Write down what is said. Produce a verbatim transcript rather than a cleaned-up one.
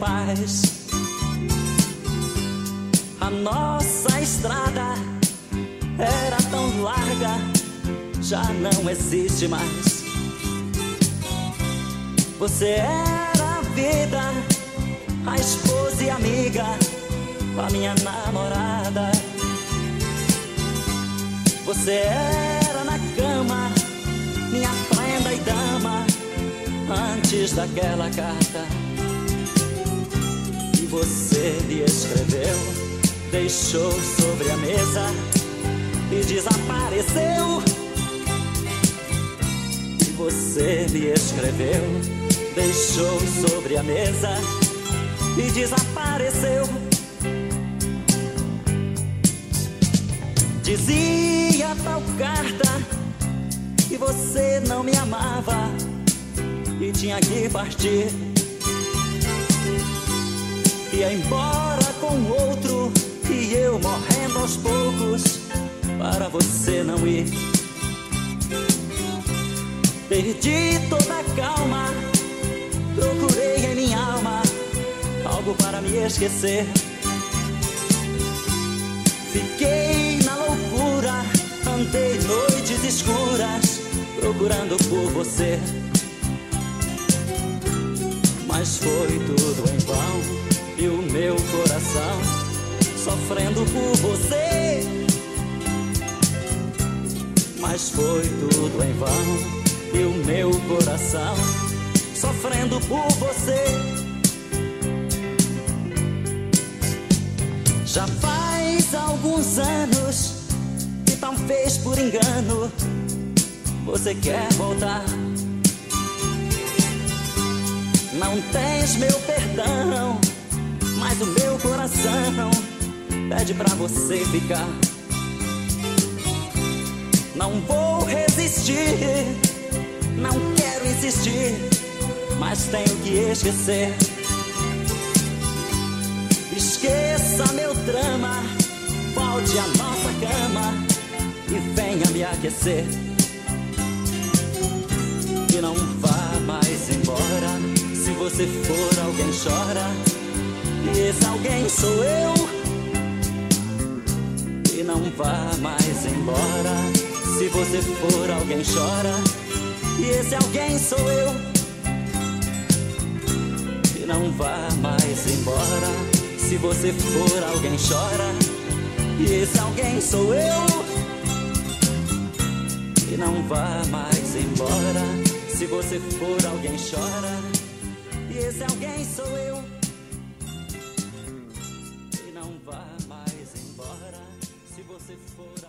paz. A nossa estrada era tão larga, já não existe mais. Você era a vida, a esposa e amiga, a minha namorada. Você era na cama, minha prenda e dama, antes daquela carta que você me escreveu, deixou sobre a mesa e desapareceu. E você me escreveu, deixou sobre a mesa e desapareceu. Dizia tal carta que você não me amava e tinha que partir. Ia embora com outro e eu morrendo aos poucos para você não ir. Perdi toda a calma, procurei em minha alma algo para me esquecer. Fiquei na loucura, andei noites escuras procurando por você. Mas foi tudo em vão e o meu coração sofrendo por você. Mas foi tudo em vão e o meu coração sofrendo por você. Já faz alguns anos que talvez por engano você quer voltar. Não tens meu perdão, mas o meu coração pede pra você ficar. Não vou resistir, não quero insistir, mas tenho que esquecer. Esqueça meu drama, volte à nossa cama e venha me aquecer. E não vá mais embora, se você for alguém chora, e esse alguém sou eu. E não vá mais embora, se você for alguém chora, e esse alguém sou eu. E não vá mais embora, se você for alguém chora, e esse alguém sou eu. E não vá mais embora, se você for alguém chora, e esse alguém sou eu. E não vá mais embora, se você for